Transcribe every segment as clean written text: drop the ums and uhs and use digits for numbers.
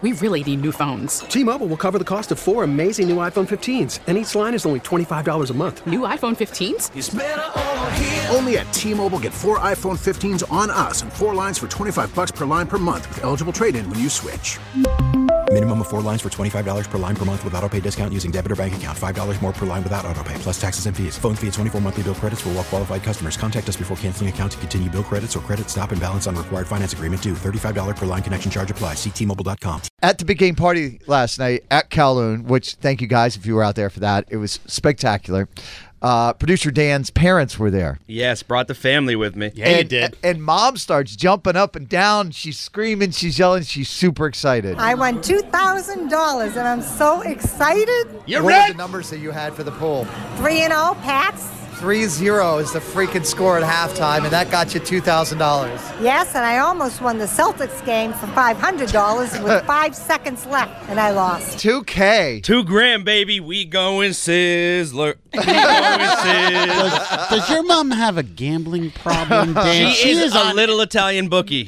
We really need new phones. T-Mobile will cover the cost of 4 amazing new iPhone 15s, and each line is only $25 a month. New iPhone 15s? It's better over here. Only at T-Mobile, get 4 iPhone 15s on us and 4 lines for $25 per line per month with eligible trade-in when you switch. Minimum of 4 lines for $25 per line per month with autopay discount using debit or bank account. $5 more per line without autopay, plus taxes and fees. Phone fee at 24 monthly bill credits for well-qualified customers. Contact us before canceling account to continue bill credits or credit stop and balance on required finance agreement due. $35 per line connection charge applies. See T-Mobile.com. At the big game party last night at Kowloon, which thank you guys if you were out there for that. It was spectacular. Producer Dan's parents were there. Yes, brought the family with me. Yeah, you did. And Mom starts jumping up and down. She's screaming. She's yelling. She's super excited. I won $2,000, and I'm so excited. What are the numbers that you had for the pool? 3-0, Pats. 3-0 is the freaking score at halftime, and that got you $2,000. Yes, and I almost won the Celtics game for $500 with 5 seconds left, and I lost. $2K. $2,000, baby. We going Sizzler. We going Sizzler. Does your mom have a gambling problem, Dan? She is a little Italian bookie.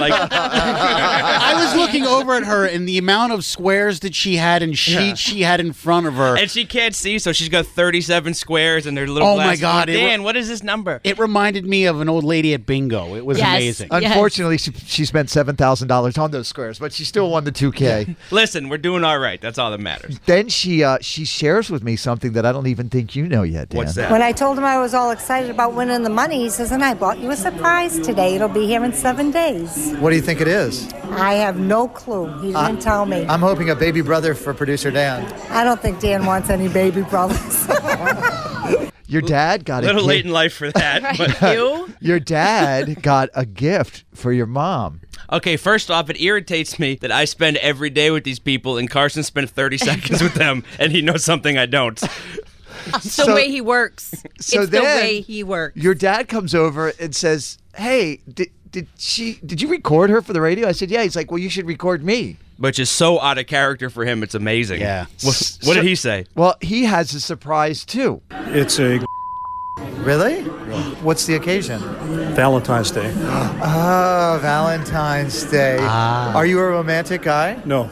I was looking over at her and the amount of squares that she had and sheets she had in front of her. And she can't see, so she's got 37 squares and their little Oh, glasses. my God. Dan, what is this number? It reminded me of an old lady at bingo. It was amazing. Unfortunately, she spent $7,000 on those squares, but she still won the $2K. Listen, we're doing all right. That's all that matters. Then she shares with me something that I don't even think you know yet, Dan. What's that? When I told him I was all excited about winning the money, he says, and I bought you a surprise today. It'll be here in 7 days. What do you think it is? I have no clue. He didn't tell me. I'm hoping a baby brother for producer Dan. I don't think Dan wants any baby brothers. Your dad got a little late in life for that. But Your dad got a gift for your mom. Okay, first off, it irritates me that I spend every day with these people and Carson spent 30 seconds with them and he knows something I don't. It's the way he works. So it's then, the way he works. Your dad comes over and says, "Hey, did you record her for the radio?" I said, "Yeah." He's like, "Well, you should record me." Which is so out of character for him. It's amazing. Yeah. What did he say? Well, he has a surprise too. It's a Really? What's the occasion? Valentine's Day. Oh, Valentine's Day. Are you a romantic guy? No.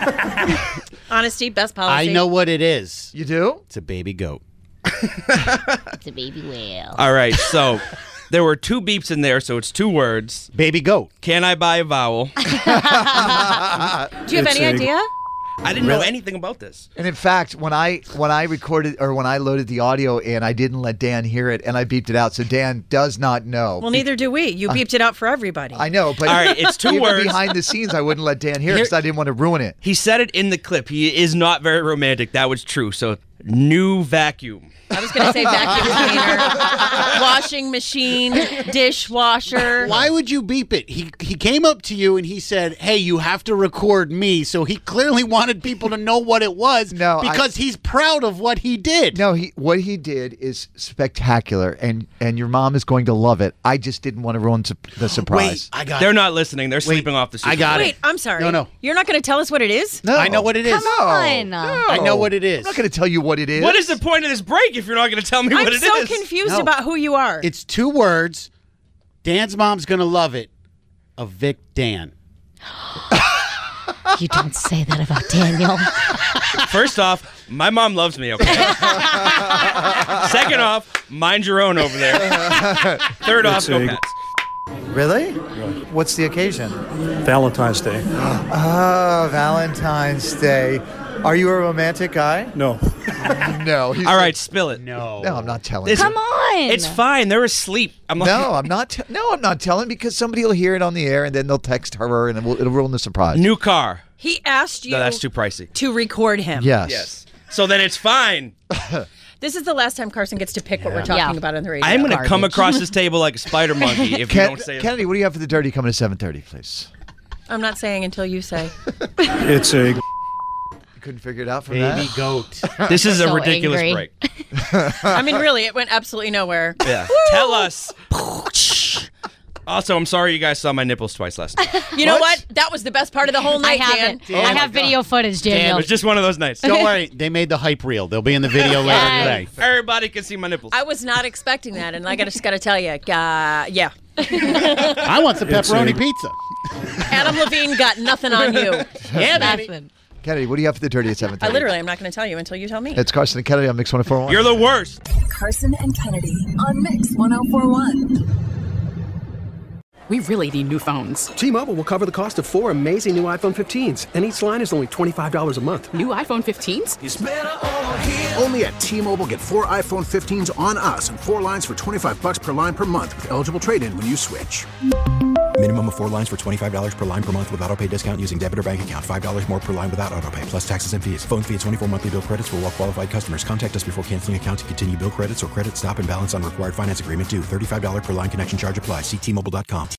Honesty, best policy. I know what it is. You do? It's a baby goat. It's a baby whale. All right, so there were 2 beeps in there, so it's 2 words. Baby goat. Can I buy a vowel? Do you have any idea? I didn't know anything about this. And in fact, when I recorded or when I loaded the audio in, I didn't let Dan hear it, and I beeped it out. So Dan does not know. Well, neither do we. You beeped it out for everybody. I know, but All right, it's 2 even words. behind the scenes, I wouldn't let Dan hear it because I didn't want to ruin it. He said it in the clip. He is not very romantic. That was true. So, new vacuum. I was going to say vacuum cleaner, washing machine, dishwasher. Why would you beep it? He came up to you and he said, "Hey, you have to record me." So he clearly wanted people to know what it was because he's proud of what he did. No, what he did is spectacular, and your mom is going to love it. I just didn't want to ruin the surprise. Wait, I got They're it. not listening. They're sleeping off the Super I got Bowl. it. Wait, I'm sorry. No. You're not going to tell us what it is? No. I know what it is. Come on. No. I know what it is. I'm not going to tell you what it is. What is the point of this break if you're not going to tell me what it is? I'm so confused about who you are. It's 2 words. Dan's mom's going to love it. A Vic Dan. You don't say that about Daniel. First off, my mom loves me, okay? Second off, mind your own over there. Third off, go Pats. Really? What's the occasion? Valentine's Day. Oh, Valentine's Day. Are you a romantic guy? No. No. All right, spill it. No. No, I'm not telling. Come on. It's fine. They're asleep. No, I'm not. I'm not telling because somebody will hear it on the air and then they'll text her and it'll ruin the surprise. New car. He asked you No, that's too pricey. to record him. Yes. So then it's fine. This is the last time Carson gets to pick what we're talking about on the radio. I'm going to come across this table like a spider monkey if you don't say it. Kennedy, what do you have for the dirty coming to 7:30, please? I'm not saying until you say. It's a You couldn't figure it out from that? Baby goat. This is a So ridiculous angry. break. I mean, really, it went absolutely nowhere. Yeah. Tell us. Also, I'm sorry you guys saw my nipples twice last night. You know what? That was the best part of the whole night, I haven't. Dan. I have video footage, Daniel. It was just one of those nights. Don't worry, they made the hype reel. They'll be in the video later today. Everybody can see my nipples. I was not expecting that, and I just got to tell you, yeah. I want some pepperoni pizza. Adam Levine got nothing on you. Yeah, baby. Nothing. Kennedy, what do you have for the Dirty at 7:30? I literally am not going to tell you until you tell me. It's Carson and Kennedy on Mix 104.1. You're the worst. Carson and Kennedy on Mix 104.1. We really need new phones. T-Mobile will cover the cost of 4 amazing new iPhone 15s, and each line is only $25 a month. New iPhone 15s? It's better over here. Only at T-Mobile, get 4 iPhone 15s on us and 4 lines for $25 per line per month with eligible trade-in when you switch. Minimum of 4 lines for $25 per line per month with autopay discount using debit or bank account. $5 more per line without autopay, plus taxes and fees. Phone fee at 24 monthly bill credits for well-qualified customers. Contact us before canceling account to continue bill credits or credit stop and balance on required finance agreement due. $35 per line connection charge applies. See T-Mobile.com.